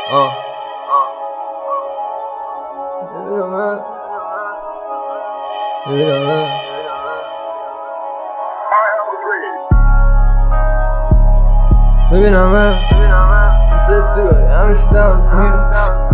ببینم مثل سیگاری همیشه دمت میگیرم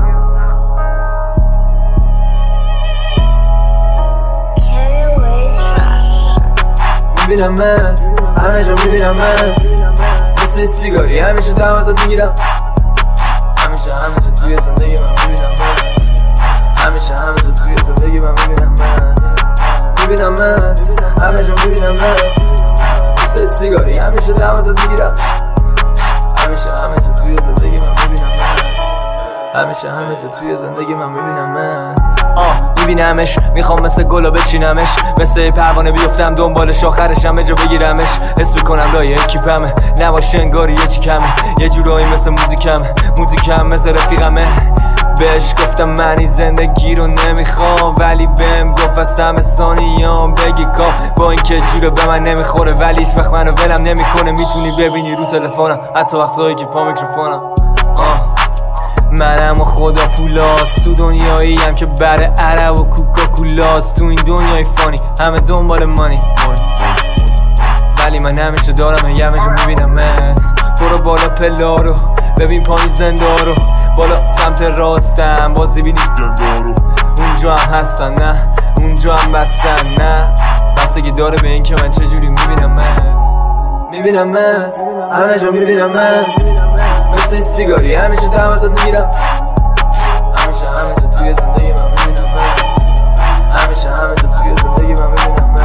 میبینمت همه جا میبینمت مثل سیگاری همیشه دم ازت میگیرم همیشه توی زندگی من میبینمت همیشه توی زندگی من میبینمت همه جا میبینمت مثل سیگاری همیشه دم ازت میگیرم همیشه توی زندگی من میبینمت همیشه توی زندگی من میبینمت میبینمش میخوام مثل گلو بچینمش مثل پروانه بیفتم دنبالش آخرش همه جا بگیرمش حس میکنم لایه اکیپمه نباشه انگاری یه چی کمه یه جورایی مثل موزیکم مثل رفیقمه بهش گفتم منی زندگی رو نمیخوام ولی بهم گفت از همه ثانیام بگی کام با اینکه جوره به من نمیخوره ولی هیچ وقت منو ولم نمیکنه میتونی ببینی رو تلفنم حتی وقتایی که پا میکروفونم منم و خدا پولاست تو دنیایی هم که بر عرب و کوکاکولاست تو این دنیای فانی همه دنبال مانی ولی من همیشه دارم همه جا میبینمت برو بالا پلا رو ببین پایین زنده رو بالا سمت راستم بازی بینی جنده رو اونجا هم هستن نه اونجا هم بستن نه بستگی داره به این که من چجوری میبینمت همه جا میبینمت مثل این سیگاری همیشه دم ازت میگیرم همیشه توی زندگی من میبینمت همیشه توی زندگی من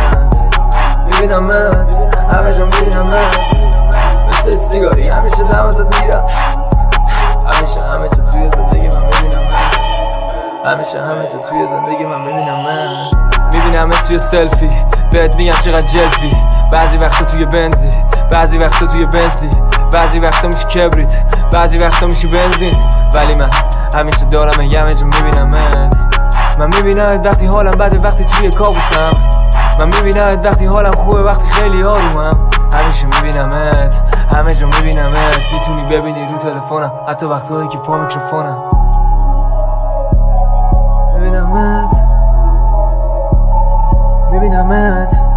میبینمت همه جا میبینمت مثل سیگاری همیشه دم ازت میگیرم همیشه توی زندگی من میبینمت همیشه توی زندگی من میبینمت توی سلفی بهت میگم چقدر جلفی بعضی وقتا توی بنزی بعضی وقتا توی بنتلی بعضی وقتا میشه کبریت بعضی وقتا میشه بنزین ولی من همیشه دارم همه جا میبینمت من میبینمت وقتی حالم بده وقتی توی کابوسم من میبینمت وقتی حالم خوبه وقتی خیلی آرومم همیشه میبینمت همه جا میبینمت میتونی ببینی رو تلفنم حتی وقتایی که پا میکروفونم میبینمت